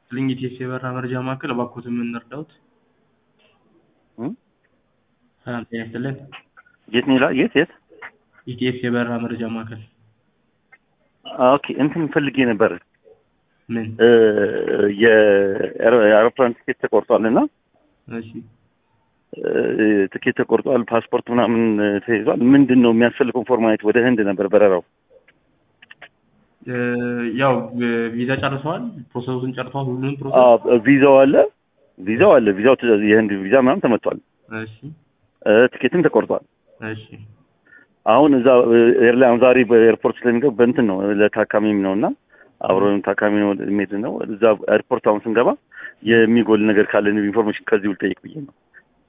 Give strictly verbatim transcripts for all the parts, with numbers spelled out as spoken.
ክሊኒክ የበራ መረጃ ማዕከል እባክዎትን ምን እንርዳዎት? እም ሰላም ጤና ይስጥልን። የት ነው ይላል? የት የት? ኢቲኤስ የበራ መረጃ ማዕከል። ኦኬ እንትን ፈልጌ ነበር። ምን? እ የአውሮፕላን ትኬት ተቆርጧልና እሺ ትኬት ተቆርጧል፣ ፓስፖርት ምናምን ተይዟል። ምንድን ነው የሚያስፈልገው ፎርማሊቲ? ወደ ህንድ ነበር በረራው። ያው ቪዛ ጨርሰዋል? ፕሮሰሱን ጨርሰዋል? ሁሉንም ፕሮሰስ? አዎ ቪዛው አለ ቪዛው አለ ቪዛው የህንድ ቪዛ ምናምን ተመቷል። እሺ ትኬትም ተቆርጧል። እሺ አሁን እዛ ኤርላይን ዛሬ በኤርፖርት ስለሚገባ በእንትን ነው ለታካሚም ነውና አብሮን ታካሚ ነው የሚሄድ ነው። እዛ ኤርፖርት አሁን ስንገባ የሚጎል ነገር ካለ ኢንፎርሜሽን ከዚህ ልጠይቅ ብዬ ነው።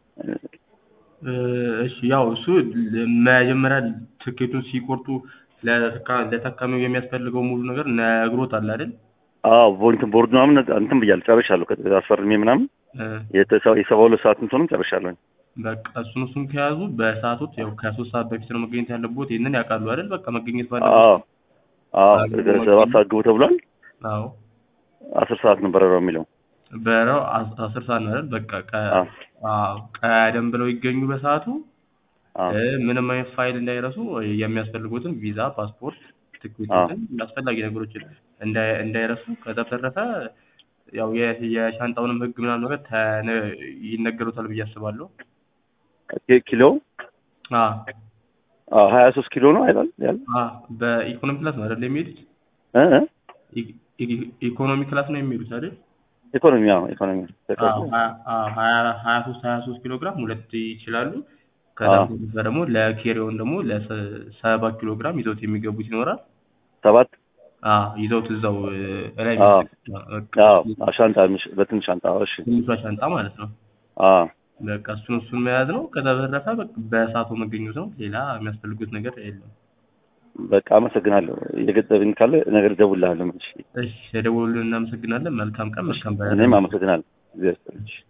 እሺ ያው እሱ መጀመሪያ ትኬቱን ሲቆርጡ ለታካሚው የሚያስፈልገው ሙሉ ነገር ነግሮታል አይደል? አዎ ቮልት ቦርድ ምናምን እንትን ብያለሁ፣ ጨርሻለሁ። አስፈርሜ ምናምን የሰባ ሁለት ሰዓት እንትንም ጨርሻለሁ። በቃ እሱን እሱን ከያዙ በሰዓቶት ያው ከሶስት ሰዓት በፊት ነው መገኘት ያለቦት። ይሄንን ያውቃሉ አይደል? በቃ መገኘት ባለበት። አዎ አዎ ሰባት ሰዓት ግቡ ተብሏል። አዎ አስር ሰዓት ነው በረራው የሚለው። በረራው አስር ሰዓት ነው አይደል? በቃ አዎ ቀደም ብለው ይገኙ በሰዓቱ። ምንም አይነት ፋይል እንዳይረሱ፣ የሚያስፈልጉትን ቪዛ፣ ፓስፖርት፣ ትኬቶችን አስፈላጊ ነገሮችን እንዳይረሱ። ከዛ በተረፈ ያው የሻንጣውንም ህግ ምናምን ነገር ይነገሩታል ብዬ አስባለሁ። ኪሎ አ አዎ ሀያ ሶስት ኪሎ ነው አይደል? ያለ አ በኢኮኖሚ ክላስ ነው አይደል የሚሄዱት? እ ኢኮኖሚ ክላስ ነው የሚሄዱት አይደል? ኢኮኖሚ አዎ ኢኮኖሚ አዎ ሀያ ሶስት ኪሎ ግራም ሁለት ይችላሉ። ከዛ ደግሞ ለኬሪዮን ደግሞ ለሰባ ኪሎ ግራም ይዘውት የሚገቡት ይኖራል። ሰባት አዎ ይዘውት እዛው ላይ አዎ ሻንጣ በትንሽ ሻንጣ እሺ፣ ትንሿ ሻንጣ ማለት ነው። አዎ በቃ እሱን እሱን መያዝ ነው። ከዛ በተረፈ በሰዓቱ መገኘት ነው። ሌላ የሚያስፈልጉት ነገር የለም። በቃ አመሰግናለሁ። የገጠብኝ ካለ ነገር ደውልልሃለሁ። እሺ፣ ደውሉልን። እናመሰግናለን። መልካም ቀን። መልካም ባይ። እኔም አመሰግናለሁ።